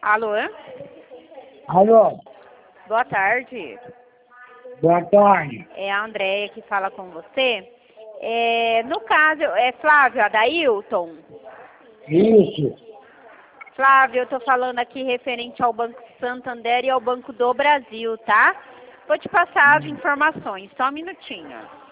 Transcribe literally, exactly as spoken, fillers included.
Alô? Alô, Boa tarde. boa tarde. É a Andréia que fala com você. É, no caso, é Flávio Adailton? Isso, Flávio, eu tô falando aqui referente ao Banco Santander e ao Banco do Brasil, tá? Vou te passar as informações, só um minutinho.